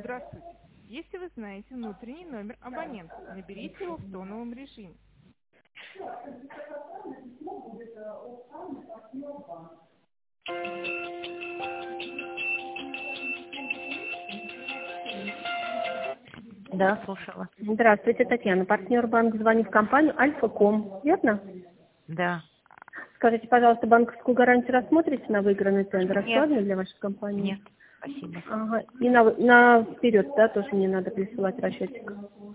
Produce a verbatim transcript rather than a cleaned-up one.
Здравствуйте. Если вы знаете внутренний номер абонента, наберите его в тоновом режиме. Да, слушала. Здравствуйте, Татьяна, партнер банк. Звоню в компанию Альфа.Ком. Верно? Да. Скажите, пожалуйста, банковскую гарантию рассмотрите на выигранный тендер? Актуально для вашей компании? Нет, спасибо. Ага. И на, на вперед, да, тоже мне надо присылать расчетик?